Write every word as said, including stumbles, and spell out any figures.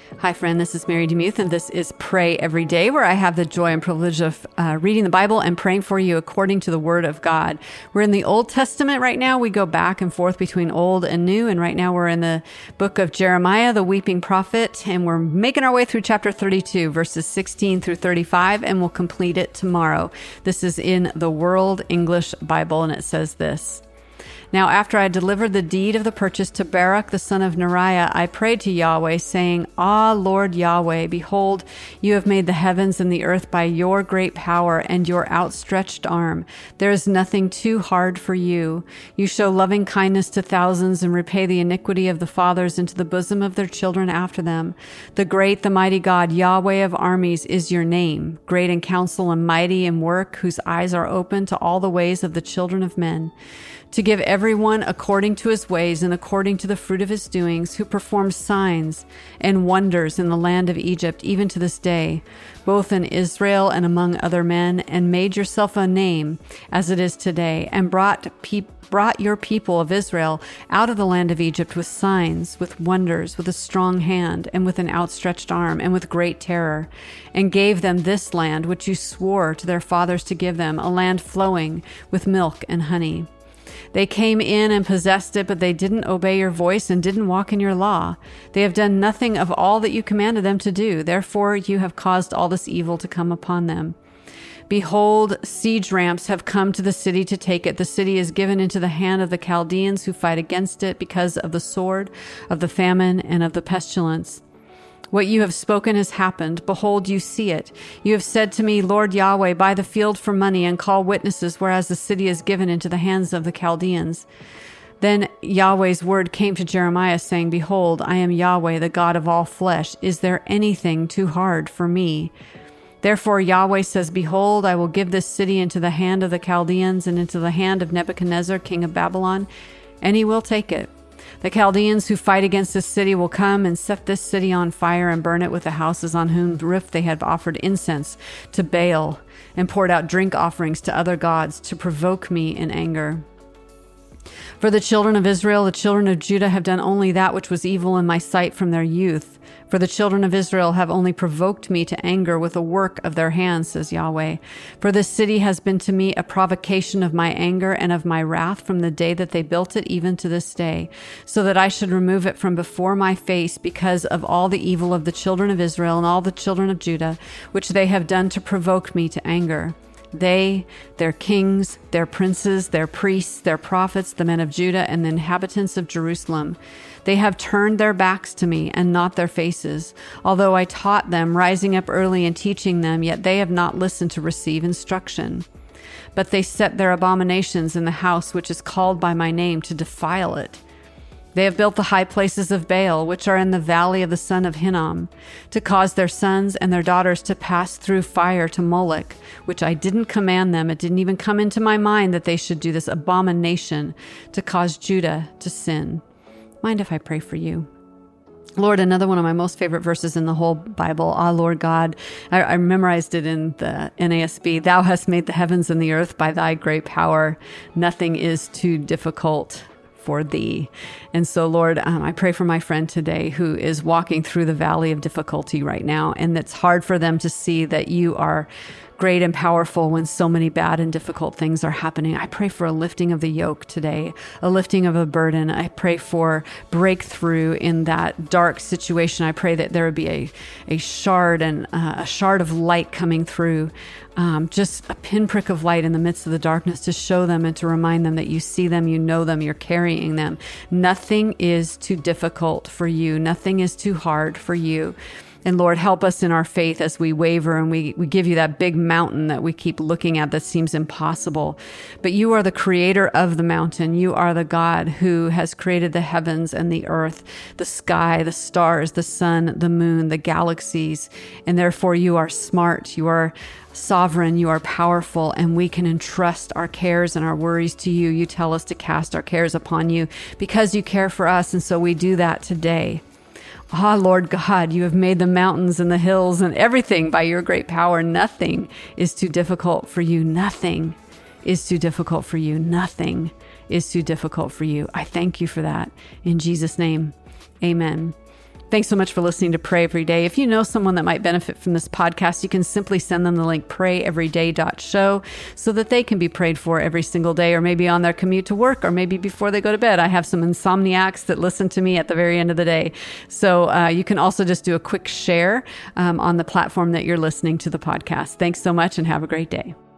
Hi, friend. This is Mary DeMuth, and this is Pray Every Day, where I have the joy and privilege of uh, reading the Bible and praying for you according to the Word of God. We're in the Old Testament right now. We go back and forth between Old and New, and right now we're in the book of Jeremiah, the weeping prophet, and we're making our way through chapter thirty-two, verses sixteen through thirty-five, and we'll complete it tomorrow. This is in the World English Bible, and it says this. Now, after I delivered the deed of the purchase to Baruch the son of Neriah, I prayed to Yahweh, saying, Ah, Lord Yahweh, behold, you have made the heavens and the earth by your great power and your outstretched arm. There is nothing too hard for you. You show loving kindness to thousands and repay the iniquity of the fathers into the bosom of their children after them. The great, the mighty God, Yahweh of armies, is your name, great in counsel and mighty in work, whose eyes are open to all the ways of the children of men, to give everyone according to his ways and according to the fruit of his doings, who performed signs and wonders in the land of Egypt, even to this day, both in Israel and among other men, and made yourself a name as it is today, and brought pe- brought your people of Israel out of the land of Egypt with signs, with wonders, with a strong hand, and with an outstretched arm, and with great terror, and gave them this land which you swore to their fathers to give them, a land flowing with milk and honey. They came in and possessed it, but they didn't obey your voice and didn't walk in your law. They have done nothing of all that you commanded them to do. Therefore, you have caused all this evil to come upon them. Behold, siege ramps have come to the city to take it. The city is given into the hand of the Chaldeans who fight against it because of the sword, of the famine, and of the pestilence. What you have spoken has happened. Behold, you see it. You have said to me, Lord Yahweh, buy the field for money and call witnesses, whereas the city is given into the hands of the Chaldeans. Then Yahweh's word came to Jeremiah, saying, Behold, I am Yahweh, the God of all flesh. Is there anything too hard for me? Therefore Yahweh says, Behold, I will give this city into the hand of the Chaldeans and into the hand of Nebuchadnezzar, king of Babylon, and he will take it. The Chaldeans who fight against this city will come and set this city on fire and burn it with the houses on whose roof they have offered incense to Baal and poured out drink offerings to other gods to provoke me in anger. For the children of Israel, the children of Judah have done only that which was evil in my sight from their youth. For the children of Israel have only provoked me to anger with the work of their hands, says Yahweh. For this city has been to me a provocation of my anger and of my wrath from the day that they built it even to this day, so that I should remove it from before my face because of all the evil of the children of Israel and all the children of Judah, which they have done to provoke me to anger. They, their kings, their princes, their priests, their prophets, the men of Judah, and the inhabitants of Jerusalem. They have turned their backs to me and not their faces. Although I taught them, rising up early and teaching them, yet they have not listened to receive instruction. But they set their abominations in the house which is called by my name to defile it. They have built the high places of Baal, which are in the valley of the son of Hinnom, to cause their sons and their daughters to pass through fire to Moloch, which I didn't command them. It didn't even come into my mind that they should do this abomination to cause Judah to sin. Mind if I pray for you? Lord, another one of my most favorite verses in the whole Bible, Ah, Lord God, I, I memorized it in the N A S B. Thou hast made the heavens and the earth by thy great power. Nothing is too difficult for thee. And so, Lord, um, I pray for my friend today who is walking through the valley of difficulty right now, and it's hard for them to see that you are great and powerful when so many bad and difficult things are happening. I pray for a lifting of the yoke today, a lifting of a burden. I pray for breakthrough in that dark situation. I pray that there would be a, a shard and uh, a shard of light coming through, um, just a pinprick of light in the midst of the darkness to show them and to remind them that you see them, you know them, you're carrying them. Nothing is too difficult for you. Nothing is too hard for you. And Lord, help us in our faith as we waver and we, we give you that big mountain that we keep looking at that seems impossible. But you are the creator of the mountain. You are the God who has created the heavens and the earth, the sky, the stars, the sun, the moon, the galaxies. And therefore you are smart. You are sovereign. You are powerful. And we can entrust our cares and our worries to you. You tell us to cast our cares upon you because you care for us. And so we do that today. Ah, Lord God, you have made the mountains and the hills and everything by your great power. Nothing is too difficult for you. Nothing is too difficult for you. Nothing is too difficult for you. I thank you for that. In Jesus' name, amen. Thanks so much for listening to Pray Every Day. If you know someone that might benefit from this podcast, you can simply send them the link pray every day dot show so that they can be prayed for every single day, or maybe on their commute to work, or maybe before they go to bed. I have some insomniacs that listen to me at the very end of the day. So uh, you can also just do a quick share um, on the platform that you're listening to the podcast. Thanks so much and have a great day.